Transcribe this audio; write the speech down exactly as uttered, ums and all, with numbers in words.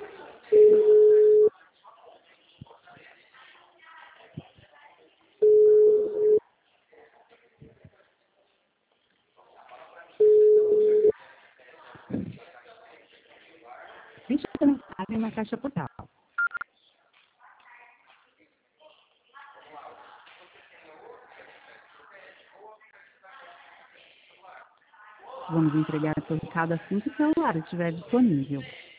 Deixe sua mensagem na caixa postal. Vamos entregar seu recado assim que o celular estiver disponível.